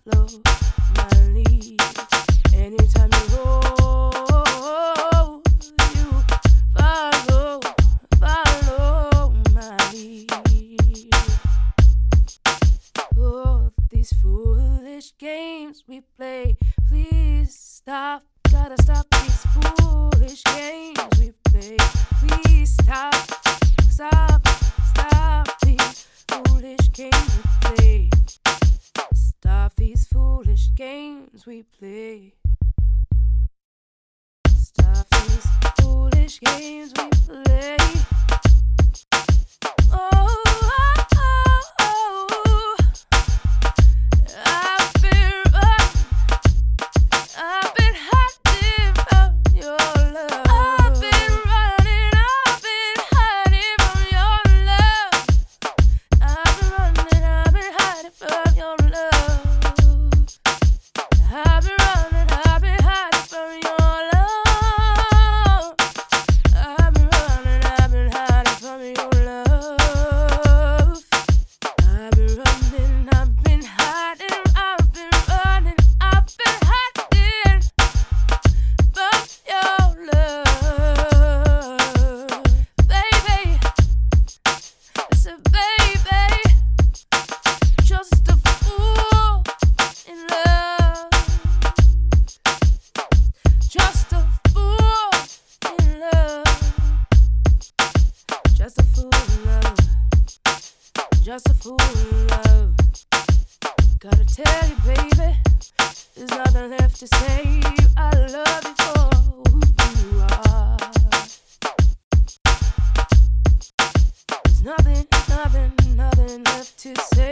follow my lead. Anytime you roll, you follow my lead. Oh, these foolish games we play, please stop. Gotta stop these foolish games we play. Please stop these foolish games we play. Stop these foolish games we play. Stop these foolish games we play. Oh, I've been hiding from your love. I've been hiding from your love. I've been hiding from your love. I've been hiding from your love. I've been hiding from your love. I've been hiding from your love. Baby, I said, baby, just a fool in love. Just a fool in love. Just a fool in love. Just a fool in love. Gotta tell you, baby, there's nothing left to say. I love you for who you are. There's nothing left to say.